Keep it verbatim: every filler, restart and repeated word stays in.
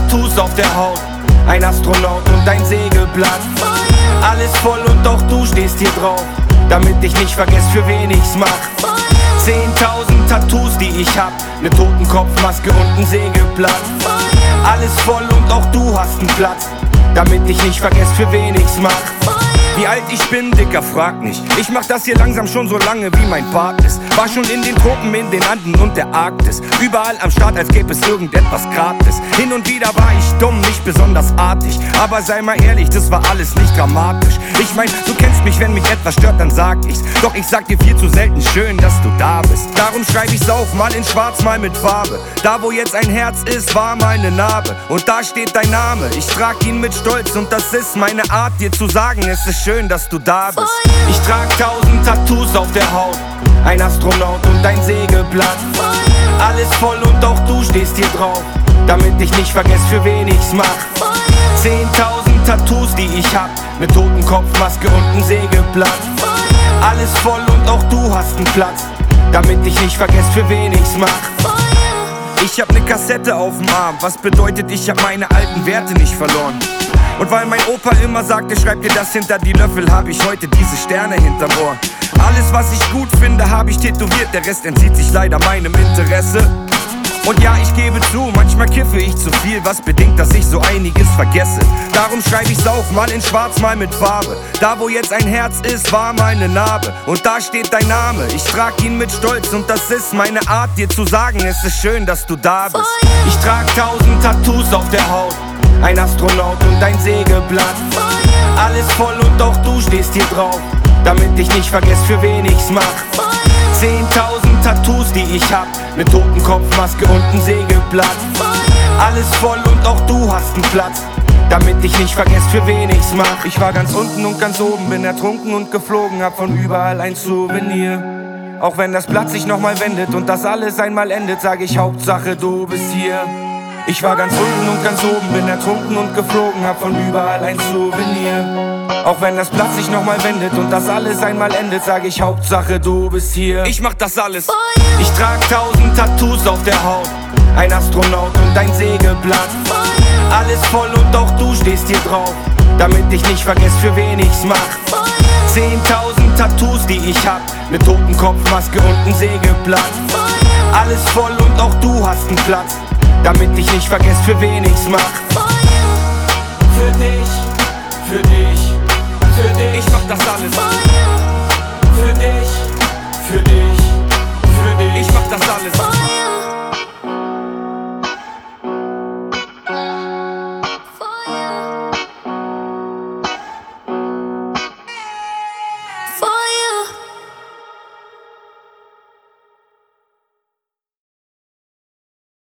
Tattoos auf der Haut, ein Astronaut und ein Sägeblatt. Alles voll und auch du stehst hier drauf, damit ich nicht vergesse, für wen ich's mach. Zehntausend Tattoos, die ich hab, ne Totenkopfmaske und ein Sägeblatt. Alles voll und auch du hast einen Platz, damit ich nicht vergesse, für wen ich's mach. Wie alt ich bin, Dicker, frag nicht. Ich mach das hier langsam schon so lange, wie mein Part ist. War schon in den Tropen, in den Anden und der Arktis. Überall am Start, als gäbe es irgendetwas gratis. Hin und wieder war ich dumm, nicht besonders artig. Aber sei mal ehrlich, das war alles nicht dramatisch. Ich mein, du kennst mich, wenn mich etwas stört, dann sag ich's. Doch ich sag dir viel zu selten, schön, dass du da bist. Darum schreib ich's auf, mal in schwarz, mal mit Farbe. Da wo jetzt ein Herz ist, war mal ne Narbe. Und da steht dein Name, ich trag ihn mit Stolz. Und das ist meine Art, dir zu sagen, es ist schön, dass du da bist. Ich trag tausend Tattoos auf der Haut, ein Astronaut und ein Sägeblatt. Alles voll und auch du stehst hier drauf, damit ich nicht vergesse, für wen ich's mach. Zehntausend Tattoos, die ich hab, ne Totenkopfmaske und ein Sägeblatt. Alles voll und auch du hast einen Platz, damit ich nicht vergesse, für wen ich's mach. Ich hab ne Kassette auf'm Arm, was bedeutet, ich hab meine alten Werte nicht verloren. Und weil mein Opa immer sagte, schreib dir das hinter die Löffel, hab ich heute diese Sterne hinterm Ohr. Alles, was ich gut finde, hab ich tätowiert, der Rest entzieht sich leider meinem Interesse. Und ja, ich gebe zu, manchmal kiffe ich zu viel, was bedingt, dass ich so einiges vergesse. Darum schreib ich's auf, mal in schwarz, mal mit Farbe. Da wo jetzt ein Herz ist, war mal ne Narbe. Und da steht dein Name, ich trag ihn mit Stolz. Und das ist meine Art, dir zu sagen, es ist schön, dass du da bist. Ich trag tausend Tattoos auf der Haut, ein Astronaut und ein Sägeblatt. Alles voll und auch du stehst hier drauf, damit ich nicht vergesse, für wen ich's mach. Zehntausend Tattoos, die ich hab, ne Totenkopfmaske und ein Sägeblatt. Alles voll und auch du hast einen Platz, damit ich nicht vergesse, für wen ich's mach. Ich war ganz unten und ganz oben, bin ertrunken und geflogen, hab von überall ein Souvenir. Auch wenn das Blatt sich nochmal wendet und das alles einmal endet, sag ich Hauptsache du bist hier. Ich war ganz unten und ganz oben, bin ertrunken und geflogen, hab von überall ein Souvenir. Auch wenn das Blatt sich nochmal wendet und das alles einmal endet, sag ich Hauptsache du bist hier. Ich mach das alles. Ich trag tausend Tattoos auf der Haut, ein Astronaut und ein Sägeblatt. Alles voll und auch du stehst hier drauf, damit ich nicht vergesse, für wen ich's mach. Zehntausend Tattoos, die ich hab, ne Totenkopfmaske und ein Sägeblatt. Alles voll und auch du hast einen Platz, damit ich nicht vergesse, für wen ich's mach.